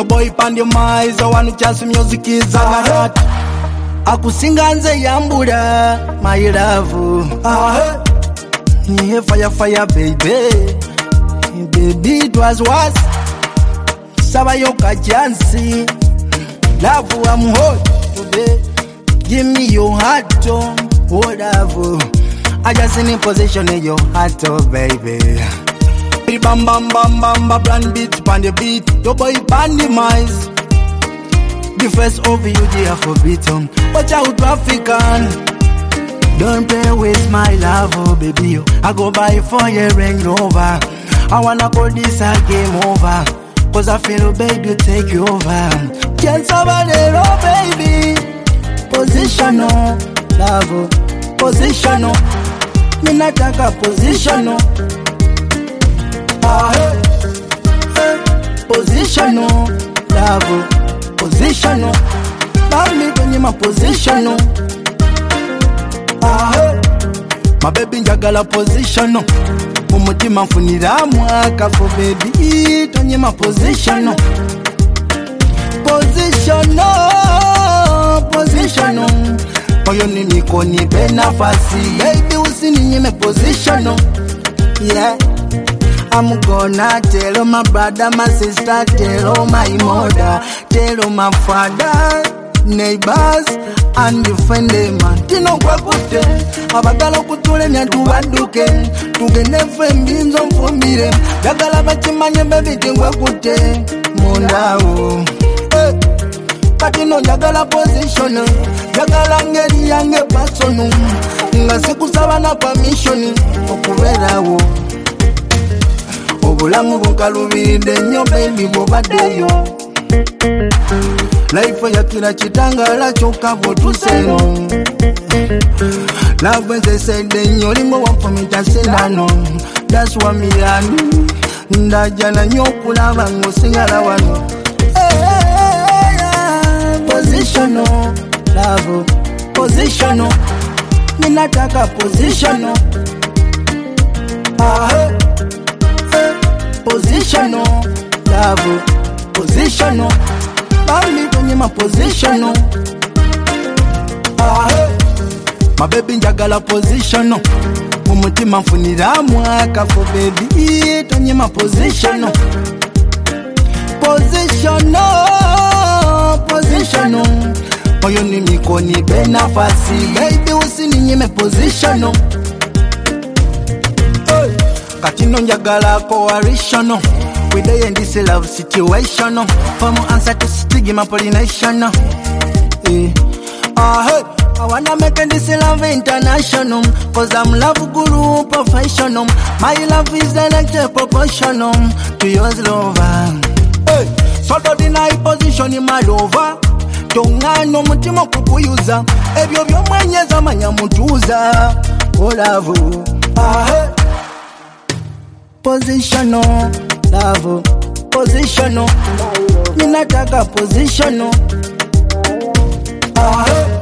Your boy Pandemize, the one who just music is on my heart. Akusinganze yambura, my love. Yeah, fire, baby. Baby, it was Sabayoka Jansi. Love, I'm hot today. Give me your heart, whatever. I just in position in your heart, baby. Bam bam bam bam bam, brand beat, pan the beat. Your boy Pandemize. The first of you, they are forbidden. Watch out, African. Don't play with my love, oh baby. I go buy for your Range Rover. I wanna call this a game over. Cause I feel, baby, take you over. Can't survive it, oh baby. Positional, love, positional. Me not take a positional. Positional, love, positional. Love me when you're my positional. My baby njagala positional. Umutima mfunira mwaka for baby. Tonye my positional. Positional. Oyo ni mikoni benafasi. Baby usini me positional. Yeah. I'm gonna tell all my brother, my sister, tell all my mother, tell all my father, neighbors, and the friend man. Tino kwa kute, abagala kutule nyantu waduke, tugene fembi mfumire, jagala bachimanye baby tingwa kute, mondao. Katino jagala position, jagala ngeri yange pasonu, nga siku sawa na permission, okubera wo. Obulamu bunkalubiride nnyo baby bw'obaddeyo. Life ya kila kitangala kyokka bw'otuseeno. Love nze sedde nnyo limu wafumita sendano. That's what me and ndajana nnyo okulaba ng'osigala wano. Positional, love, positional. Me nataka positional. Positional, love, positional. Bami kwenye my positional. My baby njagala positional. Umutima mfunira mwaka for baby. Tonye my positional. Positional. Oyo ni mikoni benafasi. Baby usini nyime positional. Katino njagala coalition. We dey in this love situation. From answer to stigma pollination. I wanna make this love international. Cause I'm love guru professional. My love is direct proportional to yours lover. So do deny position in my lover. Tongano mutima kukuyuza. Ebyo byo mwenyeza manya mutuza. Oh love. Positional, love, positional. Me nataka positional.